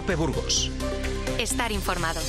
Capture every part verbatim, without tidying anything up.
COPE Burgos. Estar informado.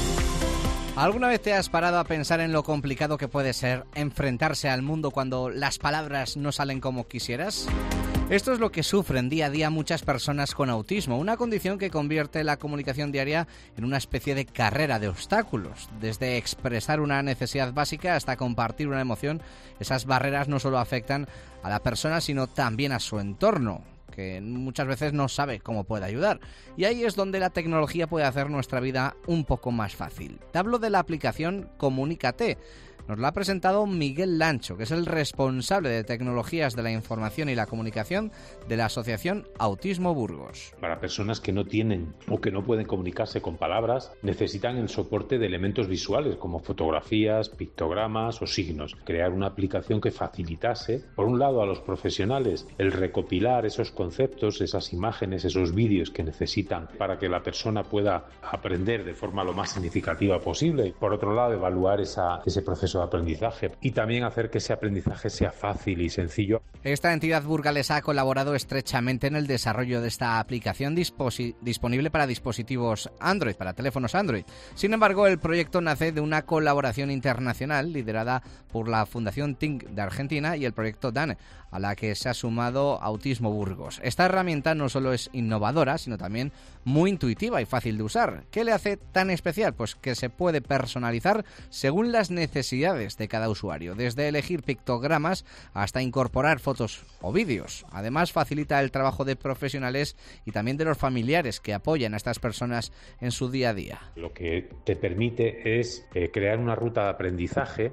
¿Alguna vez te has parado a pensar en lo complicado que puede ser enfrentarse al mundo cuando las palabras no salen como quisieras? Esto es lo que sufren día a día muchas personas con autismo, una condición que convierte la comunicación diaria en una especie de carrera de obstáculos. Desde expresar una necesidad básica hasta compartir una emoción, esas barreras no solo afectan a la persona, sino también a su entorno, que muchas veces no sabe cómo puede ayudar. Y ahí es donde la tecnología puede hacer nuestra vida un poco más fácil. Te hablo de la aplicación Comunícate. Nos la ha presentado Miguel Lancho, que es el responsable de tecnologías de la información y la comunicación de la asociación Autismo Burgos. Para personas que no tienen o que no pueden comunicarse con palabras, necesitan el soporte de elementos visuales como fotografías, pictogramas o signos. Crear una aplicación que facilitase, por un lado, a los profesionales el recopilar esos conceptos, esas imágenes, esos vídeos que necesitan para que la persona pueda aprender de forma lo más significativa posible. Por otro lado, evaluar esa, ese proceso de aprendizaje y también hacer que ese aprendizaje sea fácil y sencillo. Esta entidad burgalesa ha colaborado estrechamente en el desarrollo de esta aplicación disposi- disponible para dispositivos Android, para teléfonos Android. Sin embargo, el proyecto nace de una colaboración internacional liderada por la Fundación Think de Argentina y el proyecto D A N, a la que se ha sumado Autismo Burgos. Esta herramienta no solo es innovadora, sino también muy intuitiva y fácil de usar. ¿Qué le hace tan especial? Pues que se puede personalizar según las necesidades de cada usuario, desde elegir pictogramas hasta incorporar fotos o vídeos. Además, facilita el trabajo de profesionales y también de los familiares que apoyan a estas personas en su día a día. Lo que te permite es eh, crear una ruta de aprendizaje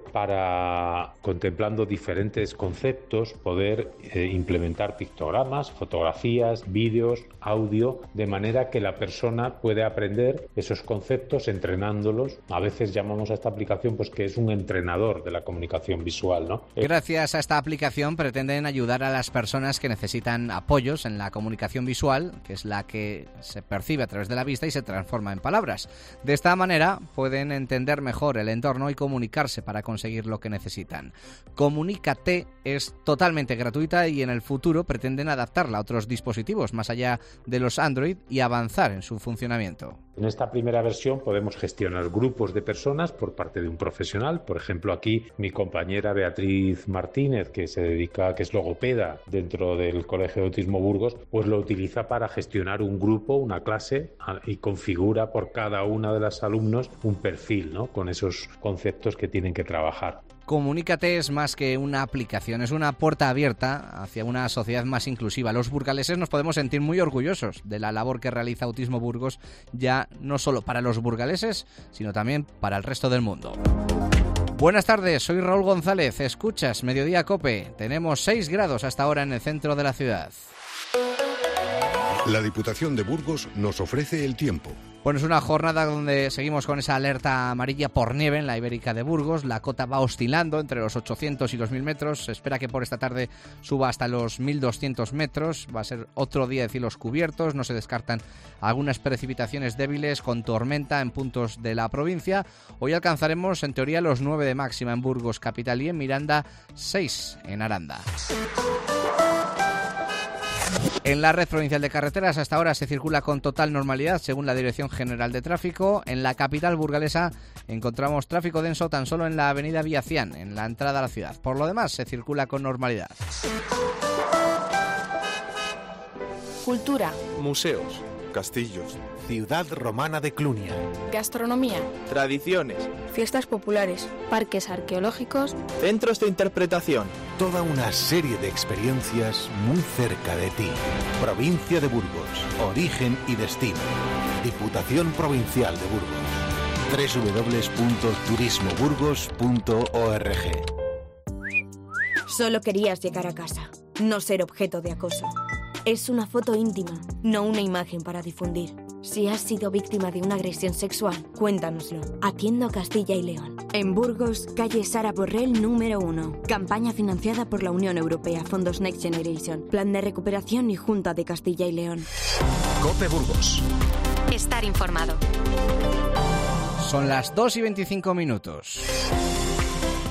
para, contemplando diferentes conceptos, poder eh, implementar pictogramas, fotografías, vídeos, audio, de manera que la persona puede aprender esos conceptos entrenándolos. A veces llamamos a esta aplicación pues que es un entrenador de la comunicación visual, ¿no? Gracias a esta aplicación pretenden ayudar a las personas que necesitan apoyos en la comunicación visual, que es la que se percibe a través de la vista y se transforma en palabras. De esta manera pueden entender mejor el entorno y comunicarse para conseguir lo que necesitan. Comunícate es totalmente gratuita y en el futuro pretenden adaptarla a otros dispositivos más allá de los Android y avanzar en su funcionamiento. En esta primera versión podemos gestionar grupos de personas por parte de un profesional. Por ejemplo, aquí mi compañera Beatriz Martínez, que se dedica, que es logopeda dentro del Colegio de Autismo Burgos, pues lo utiliza para gestionar un grupo, una clase, y configura por cada una de las alumnos un perfil, ¿no?, con esos conceptos que tienen que trabajar. Comunícate es más que una aplicación, es una puerta abierta hacia una sociedad más inclusiva. Los burgaleses nos podemos sentir muy orgullosos de la labor que realiza Autismo Burgos, ya no solo para los burgaleses, sino también para el resto del mundo. Buenas tardes, soy Raúl González, escuchas Mediodía COPE. Tenemos seis grados hasta ahora en el centro de la ciudad. La Diputación de Burgos nos ofrece el tiempo. Bueno, es una jornada donde seguimos con esa alerta amarilla por nieve en la Ibérica de Burgos. La cota va oscilando entre los ochocientos y los mil metros. Se espera que por esta tarde suba hasta los mil doscientos metros. Va a ser otro día de cielos cubiertos. No se descartan algunas precipitaciones débiles con tormenta en puntos de la provincia. Hoy alcanzaremos en teoría los nueve de máxima en Burgos capital y en Miranda seis en Aranda. En la red provincial de carreteras hasta ahora se circula con total normalidad según la Dirección General de Tráfico. En la capital burgalesa encontramos tráfico denso tan solo en la avenida Villacián, en la entrada a la ciudad. Por lo demás se circula con normalidad. Cultura. Museos. Castillos. Ciudad romana de Clunia. Gastronomía. Tradiciones. Fiestas populares. Parques arqueológicos. Centros de interpretación. Toda una serie de experiencias muy cerca de ti. Provincia de Burgos. Origen y destino. Diputación Provincial de Burgos. doble u doble u doble u punto turismo burgos punto org. Solo querías llegar a casa, no ser objeto de acoso. Es una foto íntima, no una imagen para difundir. Si has sido víctima de una agresión sexual, cuéntanoslo. Atiendo a Castilla y León. En Burgos, calle Sara Borrell número uno. Campaña financiada por la Unión Europea, Fondos Next Generation, Plan de Recuperación y Junta de Castilla y León. COPE Burgos. Estar informado. Son las dos y veinticinco minutos.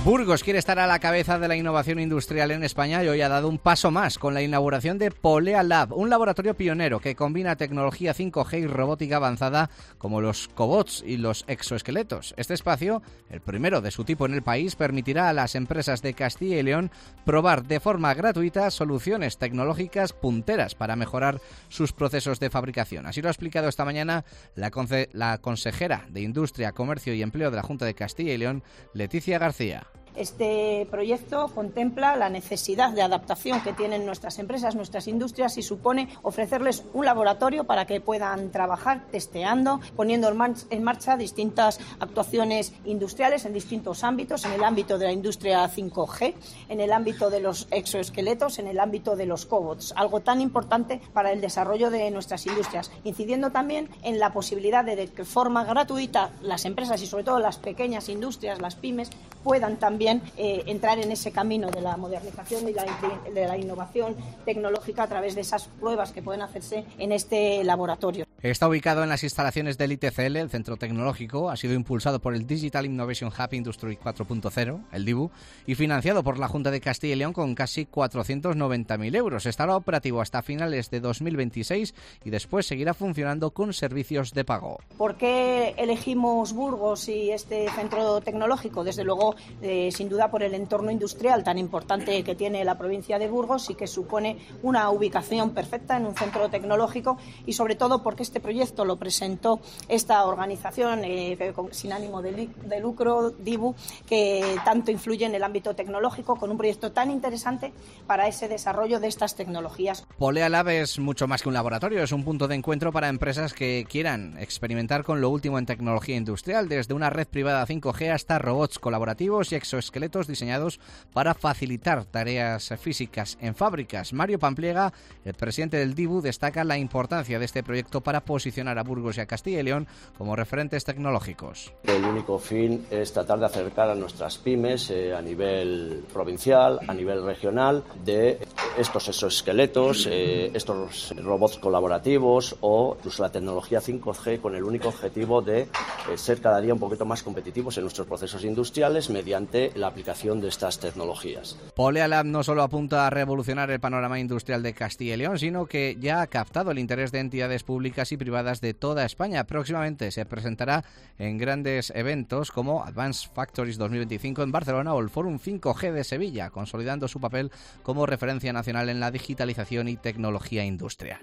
Burgos quiere estar a la cabeza de la innovación industrial en España y hoy ha dado un paso más con la inauguración de Polea Lab, un laboratorio pionero que combina tecnología cinco G y robótica avanzada como los cobots y los exoesqueletos. Este espacio, el primero de su tipo en el país, permitirá a las empresas de Castilla y León probar de forma gratuita soluciones tecnológicas punteras para mejorar sus procesos de fabricación. Así lo ha explicado esta mañana la, conce- la consejera de Industria, Comercio y Empleo de la Junta de Castilla y León, Leticia García. Este proyecto contempla la necesidad de adaptación que tienen nuestras empresas, nuestras industrias, y supone ofrecerles un laboratorio para que puedan trabajar testeando, poniendo en marcha distintas actuaciones industriales en distintos ámbitos, en el ámbito de la industria cinco G, en el ámbito de los exoesqueletos, en el ámbito de los cobots, algo tan importante para el desarrollo de nuestras industrias, incidiendo también en la posibilidad de que de forma gratuita las empresas y sobre todo las pequeñas industrias, las pymes, puedan también Eh, entrar en ese camino de la modernización y la, de la innovación tecnológica a través de esas pruebas que pueden hacerse en este laboratorio. Está ubicado en las instalaciones del I T C L, el centro tecnológico. Ha sido impulsado por el Digital Innovation Hub Industry cuatro punto cero, el D I B U, y financiado por la Junta de Castilla y León con casi cuatrocientos noventa mil euros. Estará operativo hasta finales de dos mil veintiséis y después seguirá funcionando con servicios de pago. ¿Por qué elegimos Burgos y este centro tecnológico? Desde luego, eh, sin duda por el entorno industrial tan importante que tiene la provincia de Burgos y que supone una ubicación perfecta en un centro tecnológico, y sobre todo porque este proyecto lo presentó esta organización eh, sin ánimo de, de lucro, D I B U, que tanto influye en el ámbito tecnológico, con un proyecto tan interesante para ese desarrollo de estas tecnologías. Polea Lab es mucho más que un laboratorio, es un punto de encuentro para empresas que quieran experimentar con lo último en tecnología industrial, desde una red privada cinco G hasta robots colaborativos y exoesqueletos diseñados para facilitar tareas físicas en fábricas. Mario Pampliega, el presidente del D I B U, destaca la importancia de este proyecto para posicionar a Burgos y a Castilla y León como referentes tecnológicos. El único fin es tratar de acercar a nuestras pymes eh, a nivel provincial, a nivel regional, de estos exoesqueletos, eh, estos robots colaborativos o incluso la tecnología cinco G, con el único objetivo de eh, ser cada día un poquito más competitivos en nuestros procesos industriales mediante la aplicación de estas tecnologías. Polea Lab no solo apunta a revolucionar el panorama industrial de Castilla y León, sino que ya ha captado el interés de entidades públicas y privadas de toda España. Próximamente se presentará en grandes eventos como Advanced Factories dos mil veinticinco en Barcelona o el Fórum cinco G de Sevilla, consolidando su papel como referencia nacional en la digitalización y tecnología industrial.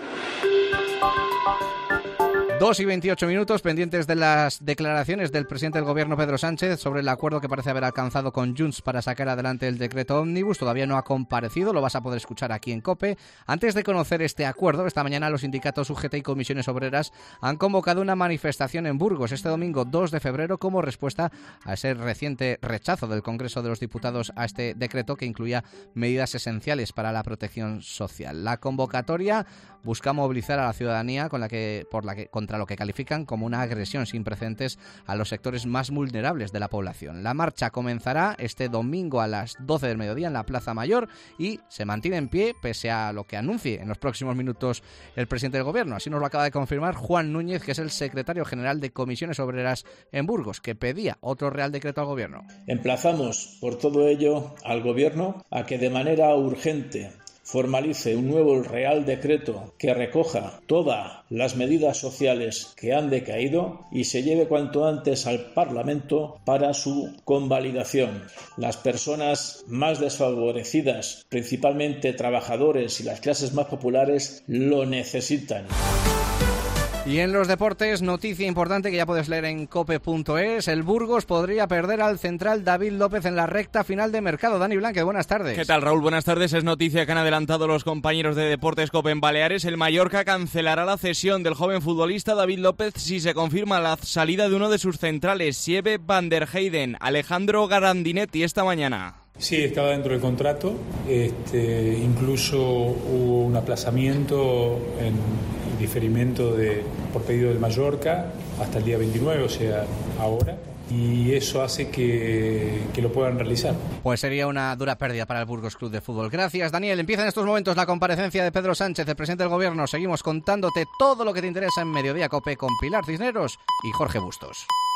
Dos y veintiocho minutos, pendientes de las declaraciones del presidente del Gobierno, Pedro Sánchez, sobre el acuerdo que parece haber alcanzado con Junts para sacar adelante el decreto Ómnibus. Todavía no ha comparecido, lo vas a poder escuchar aquí en COPE. Antes de conocer este acuerdo, esta mañana los sindicatos U G T y comisiones obreras han convocado una manifestación en Burgos este domingo dos de febrero como respuesta a ese reciente rechazo del Congreso de los Diputados a este decreto que incluía medidas esenciales para la protección social. La convocatoria busca movilizar a la ciudadanía con la que, por la que, contra lo que califican como una agresión sin precedentes a los sectores más vulnerables de la población. La marcha comenzará este domingo a las doce del mediodía en la Plaza Mayor y se mantiene en pie pese a lo que anuncie en los próximos minutos el presidente del Gobierno. Así nos lo acaba de confirmar Juan Núñez, que es el secretario general de Comisiones Obreras en Burgos, que pedía otro Real Decreto al Gobierno. Emplazamos por todo ello al Gobierno a que de manera urgente formalice un nuevo Real Decreto que recoja todas las medidas sociales que han decaído y se lleve cuanto antes al Parlamento para su convalidación. Las personas más desfavorecidas, principalmente trabajadores y las clases más populares, lo necesitan. Y en los deportes, noticia importante que ya puedes leer en cope punto es. El Burgos podría perder al central David López en la recta final de mercado. Dani Blanque, buenas tardes. ¿Qué tal, Raúl? Buenas tardes. Es noticia que han adelantado los compañeros de Deportes Cope en Baleares. El Mallorca cancelará la cesión del joven futbolista David López si se confirma la salida de uno de sus centrales, Siebe van der Heyden. Alejandro Garandinetti esta mañana. Sí, estaba dentro del contrato. Este, incluso hubo un aplazamiento en diferimiento de, por pedido del Mallorca hasta el día veintinueve, o sea, ahora. Y eso hace que, que lo puedan realizar. Pues sería una dura pérdida para el Burgos Club de Fútbol. Gracias, Daniel. Empieza en estos momentos la comparecencia de Pedro Sánchez, el presidente del Gobierno. Seguimos contándote todo lo que te interesa en Mediodía Cope con Pilar Cisneros y Jorge Bustos.